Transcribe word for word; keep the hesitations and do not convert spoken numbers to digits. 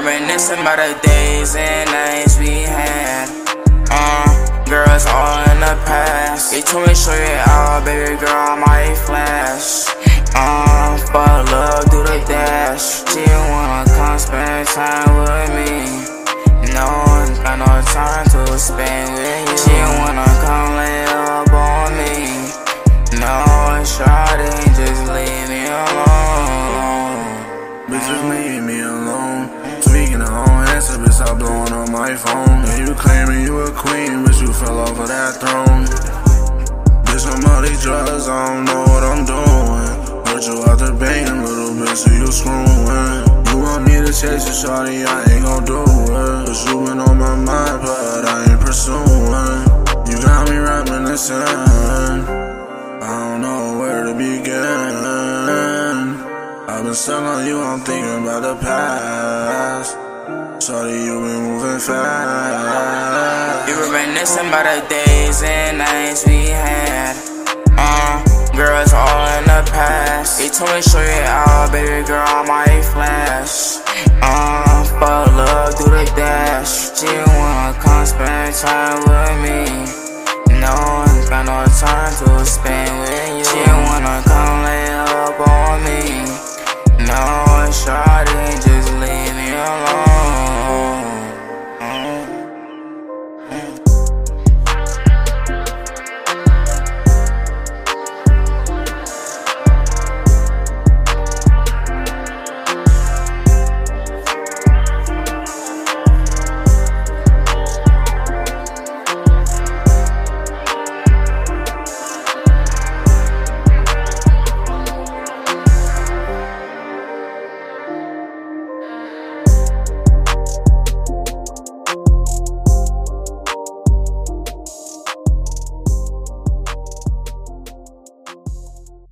reminiscing about the days and nights we had. Uh, girls all in the past. They told me show you out, baby girl, I might flash. Uh, fuck love, do the dash. She wanna come spend time with me. No one's got no time to spend with you. She wanna come lay up on me. No, shawty, just leave me alone. Bitch, just leave me alone. Tweaking her own answer, bitch, stop blowing up my phone. And you claiming you a queen, bitch, you fell off of that throne. Bitch, I'm all these drugs, I don't know what I'm doing. Heard you out there banging, little bitch, so you screwing. You want me to chase you, shawty, I ain't gon' do it. Cause you been on my mind, but I ain't pursuing. You got me reminiscing, I don't know where to begin. I've been stuck on you, I'm thinking about the past. Shawty, you been moving fast. You reminiscing about the days and nights we had. Uh, girls all in the past. They told me show you out, baby girl, I might flash. Uh, fuck love, do the dash. She wanna come spend time with me. No one's got no time to spend with you. She wanna come lay up on me. No, it's